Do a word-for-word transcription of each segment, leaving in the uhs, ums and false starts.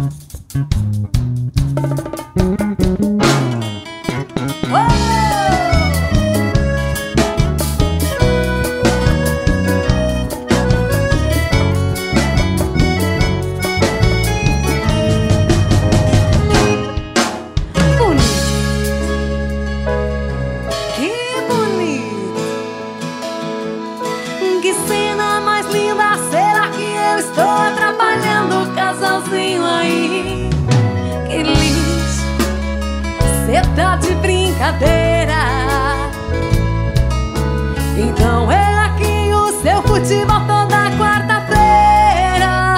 Que cena mais linda, será que eu estou atrapalhando o casalzinho aí? Que lixo, cê tá de brincadeira. Então é aqui o seu futebol toda quarta-feira.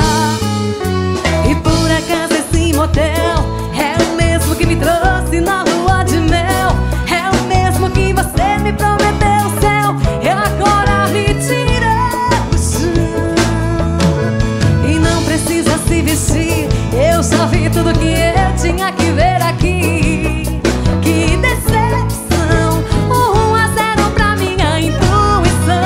E por acaso esse motel é o mesmo que me trouxe na lua de mel. É o mesmo que você me prometeu o céu. E agora me tira o chão. E não precisa se vestir, eu já vi tudo que eu tinha que ver aqui. Que decepção, um a zero pra minha intuição.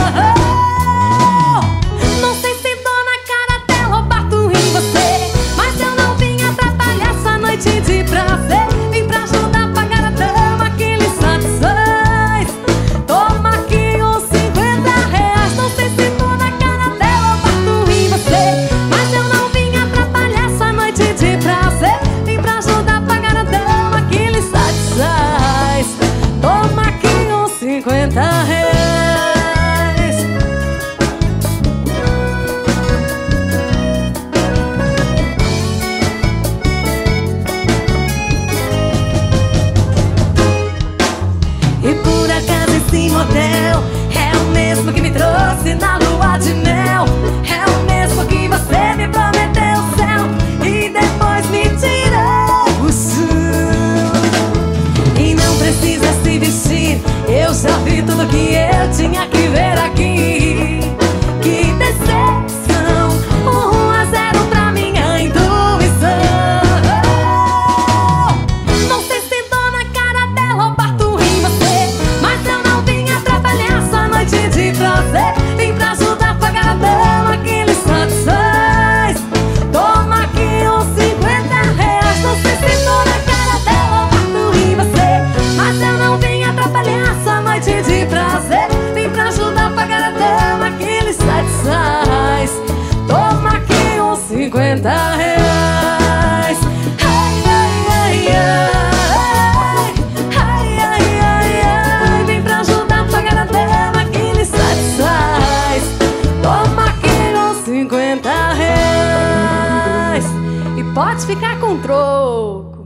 Não sei se dou na cara dela ou bato em você, mas eu não vim atrapalhar essa noite de prazer. Vim pra ajudar a pagar a dama que lhe satisfaz. Toma aqui uns cinquenta reais. Não sei se dou na cara dela ou bato em você, mas eu não vim atrapalhar essa noite de prazer. Vim pra ajudar a pagar a dama que lhe satisfaz. Toma aqui uns cinquenta reais. E por acaso esse motel é o mesmo que me trouxe na lua de mel. É o mesmo que você me prometeu o céu e depois me tirou o chão. E não precisa se vestir, eu já vi tudo que eu tinha que ver aqui. Que decepção, um a zero pra minha intuição. Não sei se dou na cara dela ou bato em você, mas eu não vim atrapalhar essa noite de prazer. Vim pra ajudar a pagar a dama que lhe satisfaz. Toma aqui uns cinquenta reais. Não sei se dou na cara dela ou bato em você, mas eu não vim atrapalhar essa noite de prazer. Vim pra ajudar a pagar a dama que lhe satisfaz. Toma aqui uns cinquenta reais. Ai, ai, ai, ai. Ai, ai, ai, ai. Vim pra ajudar a pagar a dama que lhe satisfaz. Toma aqui uns cinquenta reais. E pode ficar com troco.